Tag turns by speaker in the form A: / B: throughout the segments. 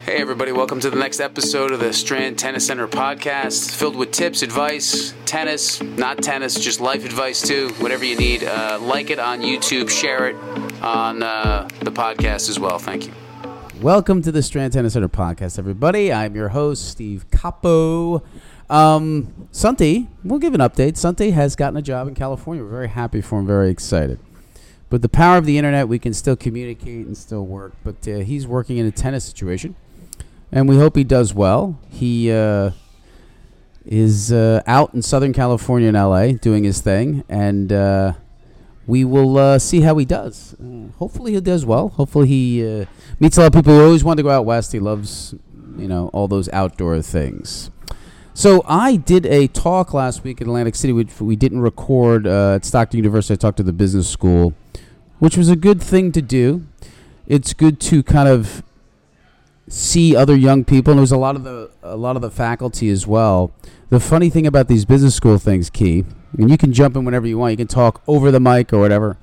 A: Hey everybody, welcome to the next episode of the Strand Tennis Center podcast, filled with tips, advice, tennis, not tennis, just life advice too, whatever you need. Like it on YouTube, share it on the podcast as well. Thank you.
B: Welcome to the Strand Tennis Center podcast, everybody. I'm your host, Steve Capo. Santi, we'll give an update. Santi has gotten a job in California. We're very happy for him, very excited. With the power of the internet, we can still communicate and still work, but he's working in a tennis situation. And we hope he does well. He is out in Southern California in L.A. doing his thing, and we will see how he does. Hopefully he does well. Hopefully he meets a lot of people who always want to go out west. He loves, all those outdoor things. So I did a talk last week in Atlantic City, which we didn't record at Stockton University. I talked to the business school, which was a good thing to do. It's good to kind of see other young people, and there was a lot of the faculty as well. The funny thing about these business school things, Key, and you can jump in whenever you want, you can talk over the mic or whatever,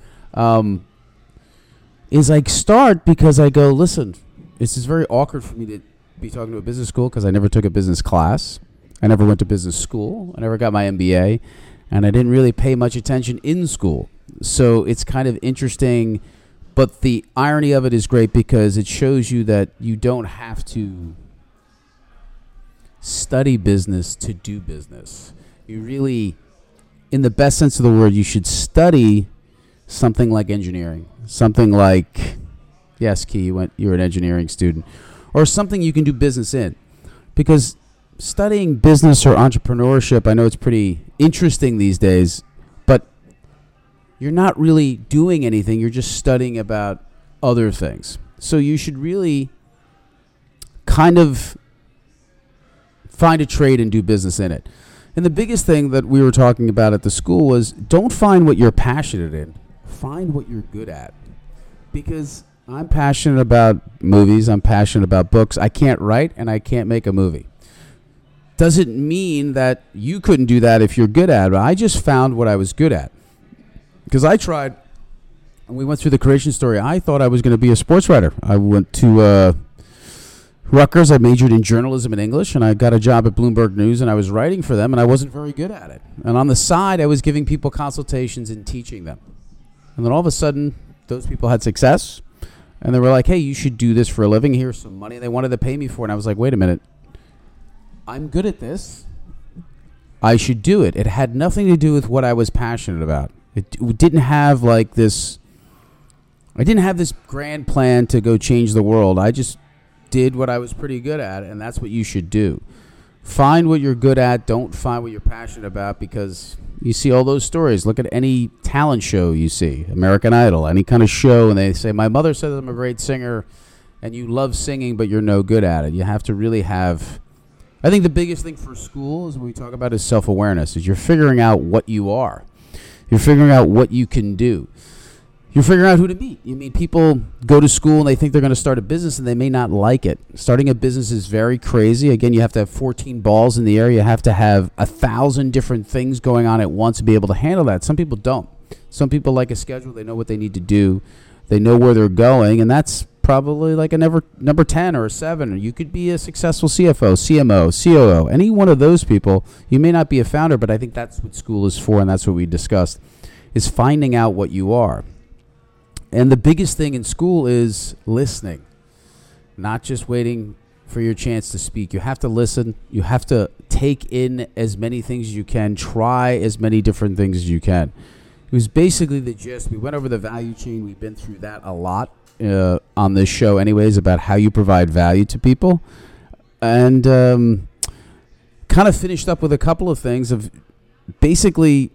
B: is I start because I go, listen, this is very awkward for me to be talking to a business school because I never took a business class. I never went to business school. I never got my MBA, and I didn't really pay much attention in school. So it's kind of interesting. But the irony of it is great because it shows you that you don't have to study business to do business. You really, in the best sense of the word, you should study something like engineering. Something like, yes, Key, you're an engineering student. Or something you can do business in. Because studying business or entrepreneurship, I know it's pretty interesting these days, but you're not really doing anything. You're just studying about other things. So you should really kind of find a trade and do business in it. And the biggest thing that we were talking about at the school was don't find what you're passionate in. Find what you're good at. Because I'm passionate about movies. I'm passionate about books. I can't write and I can't make a movie. Doesn't mean that you couldn't do that if you're good at it. I just found what I was good at. Because I tried, and we went through the creation story. I thought I was going to be a sports writer. I went to Rutgers. I majored in journalism and English, and I got a job at Bloomberg News, and I was writing for them, and I wasn't very good at it. And on the side, I was giving people consultations and teaching them. And then all of a sudden, those people had success, and they were like, hey, you should do this for a living. Here's some money. They wanted to pay me for it, and I was like, wait a minute. I'm good at this. I should do it. It had nothing to do with what I was passionate about. It didn't have like this. I didn't have this grand plan to go change the world. I just did what I was pretty good at, and that's what you should do. Find what you're good at. Don't find what you're passionate about, because you see all those stories. Look at any talent show you see, American Idol, any kind of show, and they say, my mother said I'm a great singer, and you love singing, but you're no good at it. You have to really have. I think the biggest thing for school is when we talk about is self-awareness, is you're figuring out what you are. You're figuring out what you can do. You're figuring out who to meet. You mean, people go to school and they think they're going to start a business and they may not like it. Starting a business is very crazy. Again, you have to have 14 balls in the air. You have to have 1,000 different things going on at once to be able to handle that. Some people don't. Some people like a schedule. They know what they need to do. They know where they're going, and that's probably like a number 10 or a 7. Or you could be a successful CFO, CMO, COO. Any one of those people. You may not be a founder, but I think that's what school is for, and that's what we discussed, is finding out what you are. And the biggest thing in school is listening, not just waiting for your chance to speak. You have to listen. You have to take in as many things as you can. Try as many different things as you can. It was basically the gist. We went over the value chain. We've been through that a lot on this show anyways, about how you provide value to people. And kind of finished up with a couple of things of basically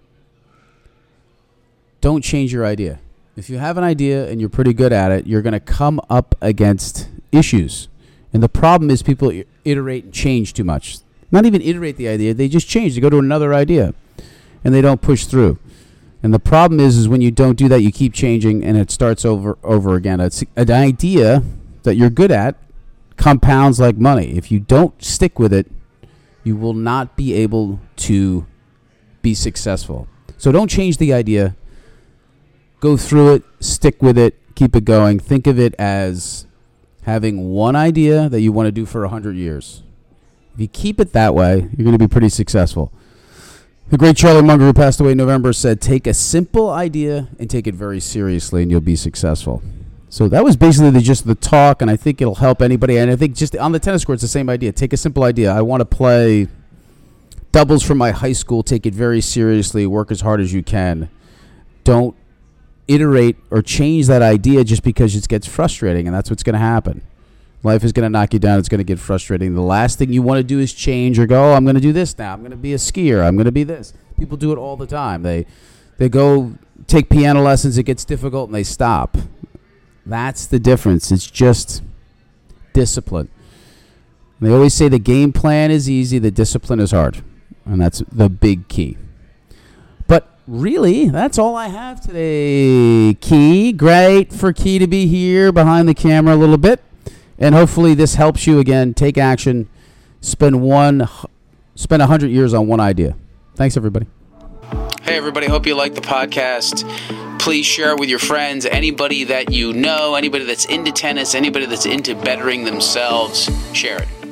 B: don't change your idea. If you have an idea and you're pretty good at it, you're going to come up against issues. And the problem is people iterate and change too much. Not even iterate the idea. They just change. They go to another idea, and they don't push through. And the problem is when you don't do that, you keep changing, and it starts over again. It's an idea that you're good at compounds like money. If you don't stick with it, you will not be able to be successful. So don't change the idea. Go through it, stick with it, keep it going. Think of it as having one idea that you want to do for 100 years. If you keep it that way, you're going to be pretty successful. The great Charlie Munger, who passed away in November, said, take a simple idea and take it very seriously, and you'll be successful. So that was basically just the talk, and I think it'll help anybody. And I think just on the tennis court, it's the same idea. Take a simple idea. I want to play doubles from my high school. Take it very seriously. Work as hard as you can. Don't iterate or change that idea just because it gets frustrating, and that's what's going to happen. Life is going to knock you down. It's going to get frustrating. The last thing you want to do is change or go, oh, I'm going to do this now. I'm going to be a skier. I'm going to be this. People do it all the time. They go take piano lessons. It gets difficult, and they stop. That's the difference. It's just discipline. And they always say the game plan is easy, the discipline is hard. And that's the big key. But really, that's all I have today, Key. Great for Key to be here behind the camera a little bit. And hopefully this helps you, again, take action, spend 100 years on one idea. Thanks, everybody.
A: Hey, everybody. Hope you like the podcast. Please share it with your friends, anybody that you know, anybody that's into tennis, anybody that's into bettering themselves. Share it.